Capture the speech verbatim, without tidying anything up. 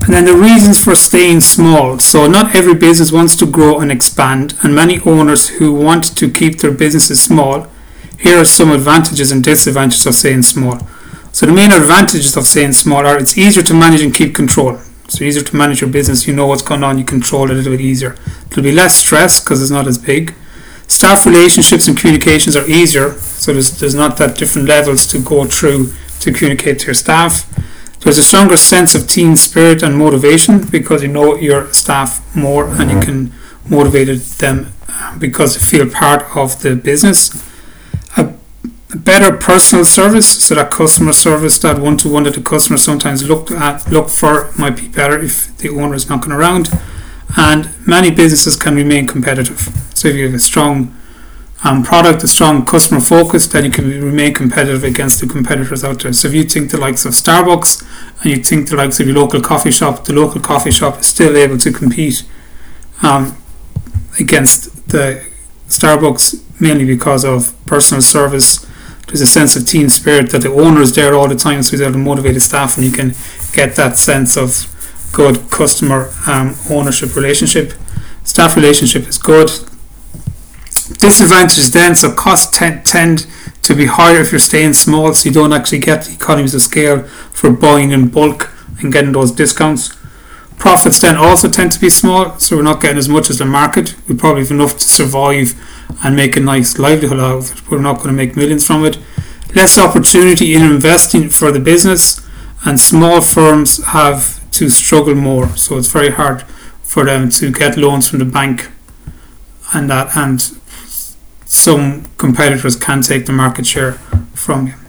And then the reasons for staying small. So not every business wants to grow and expand, and many owners who want to keep their businesses small. Here are some advantages and disadvantages of staying small. So the main advantages of staying small are it's easier to manage and keep control. So easier to manage your business, you know what's going on, you control it a little bit easier. There'll be less stress because it's not as big. Staff relationships and communications are easier, so there's, there's not that different levels to go through to communicate to your staff. There's a stronger sense of team spirit and motivation because you know your staff more and you can motivate them because they feel part of the business. A, a better personal service, so that customer service, that one-to-one that the customer sometimes look at, look for might be better if the owner is knocking around. And many businesses can remain competitive. So if you have a strong um, product, a strong customer focus, then you can remain competitive against the competitors out there. So if you think the likes of Starbucks and you think the likes of your local coffee shop, the local coffee shop is still able to compete um, against the Starbucks, mainly because of personal service. There's a sense of team spirit that the owner is there all the time, so he's able to motivate his staff, and you can get that sense of good customer um, ownership relationship. Staff relationship is good. Disadvantages then, so costs t- tend to be higher if you're staying small, so you don't actually get the economies of scale for buying in bulk and getting those discounts. Profits then also tend to be small, so we're not getting as much as the market. We probably have enough to survive and make a nice livelihood out of it. We're not going to make millions from it. Less opportunity in investing for the business, and small firms have to struggle more, so it's very hard for them to get loans from the bank, and that and some competitors can take the market share from you.